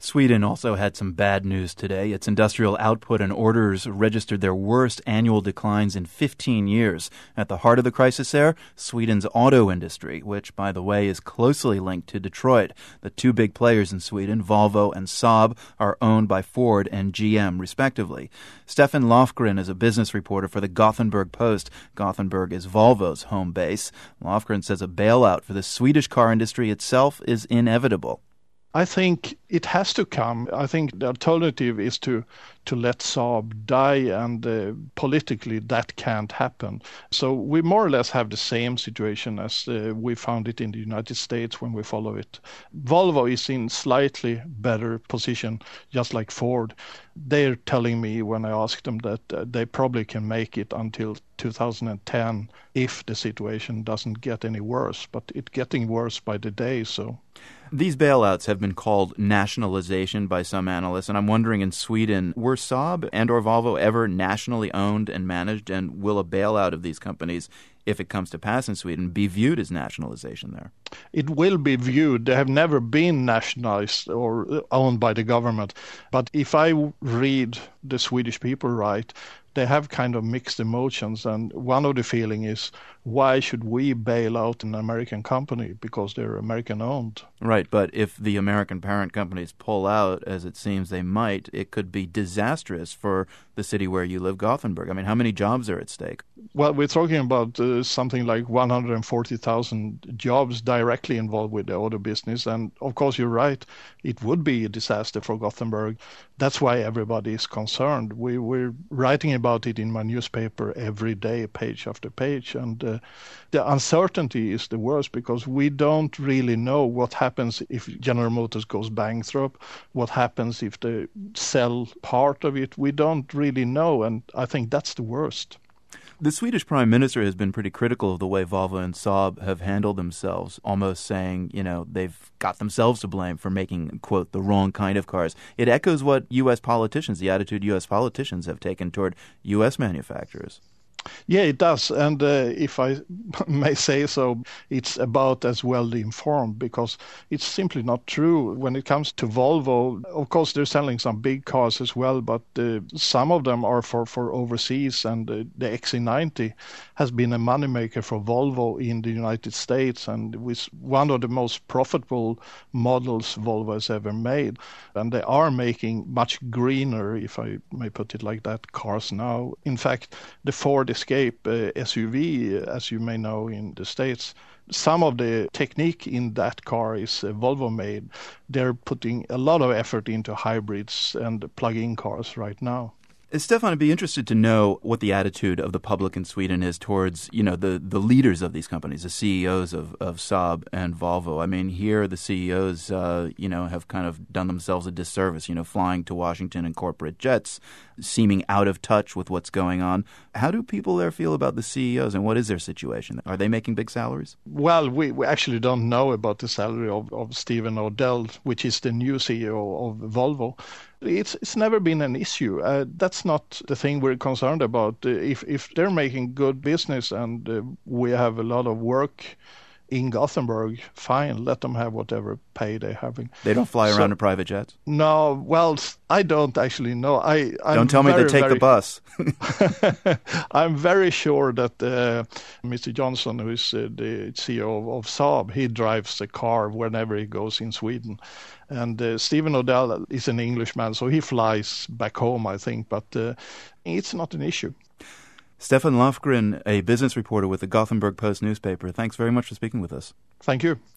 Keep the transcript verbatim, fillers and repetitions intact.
Sweden also had some bad news today. Its industrial output and orders registered their worst annual declines in fifteen years. At the heart of the crisis there, Sweden's auto industry, which, by the way, is closely linked to Detroit. The two big players in Sweden, Volvo and Saab, are owned by Ford and G M, respectively. Stefan Lofgren is a business reporter for the Gothenburg Post. Gothenburg is Volvo's home base. Lofgren says a bailout for the Swedish car industry itself is inevitable. I think it has to come. I think the alternative is to to let Saab die, and uh, politically that can't happen. So we more or less have the same situation as uh, we found it in the United States when we follow it. Volvo is in slightly better position, just like Ford. They're telling me when I ask them that uh, they probably can make it until two thousand ten if the situation doesn't get any worse, but it's getting worse by the day, so... These bailouts have been called nationalization by some analysts, and I'm wondering in Sweden, were Saab and or Volvo ever nationally owned and managed, and will a bailout of these companies, if it comes to pass in Sweden, be viewed as nationalization there? It will be viewed. They have never been nationalized or owned by the government. But if I read the Swedish people right, they have kind of mixed emotions, and one of the feeling is, why should we bail out an American company because they're American owned? Right, but if the American parent companies pull out, as it seems they might, it could be disastrous for the city where you live, Gothenburg. I mean, how many jobs are at stake? Well, we're talking about uh, something like one hundred forty thousand jobs directly involved with the auto business. And of course, you're right, it would be a disaster for Gothenburg. That's why everybody is concerned. We, we're writing about it in my newspaper every day, page after page. And uh, the uncertainty is the worst, because we don't really know what happens if General Motors goes bankrupt, what happens if they sell part of it. We don't really know, and I think that's the worst. The Swedish Prime Minister has been pretty critical of the way Volvo and Saab have handled themselves, almost saying, you know, they've got themselves to blame for making, quote, the wrong kind of cars. It echoes what U S politicians, the attitude U S politicians have taken toward U S manufacturers. Yeah, it does. And uh, if I may say so, it's about as well informed, because it's simply not true. When it comes to Volvo, of course, they're selling some big cars as well, but uh, some of them are for, for overseas. And uh, the X C ninety has been a moneymaker for Volvo in the United States, and was one of the most profitable models Volvo has ever made. And they are making much greener, if I may put it like that, cars now. In fact, the Ford Escape uh, S U V, as you may know in the States, some of the technique in that car is uh, Volvo made. They're putting a lot of effort into hybrids and plug-in cars right now. Stefan, I'd be interested to know what the attitude of the public in Sweden is towards, you know, the, the leaders of these companies, the C E Os of, of Saab and Volvo. I mean, here the C E Os, uh, you know, have kind of done themselves a disservice, you know, flying to Washington in corporate jets, seeming out of touch with what's going on. How do people there feel about the C E Os, and what is their situation? Are they making big salaries? Well, we, we actually don't know about the salary of, of Stephen Odell, which is the new C E O of Volvo. It's it's never been an issue. Uh, that's not the thing we're concerned about. Uh, if if they're making good business and uh, we have a lot of work in Gothenburg, fine, let them have whatever pay they're having. They don't fly so, around in private jets? No, well, I don't actually know. I I'm Don't tell very, me they take very, the bus. I'm very sure that uh, Mister Johnson, who is uh, the C E O of, of Saab, he drives the car whenever he goes in Sweden. And uh, Stephen Odell is an Englishman, so he flies back home, I think, but uh, it's not an issue. Stefan Lofgren, a business reporter with the Gothenburg Post newspaper, thanks very much for speaking with us. Thank you.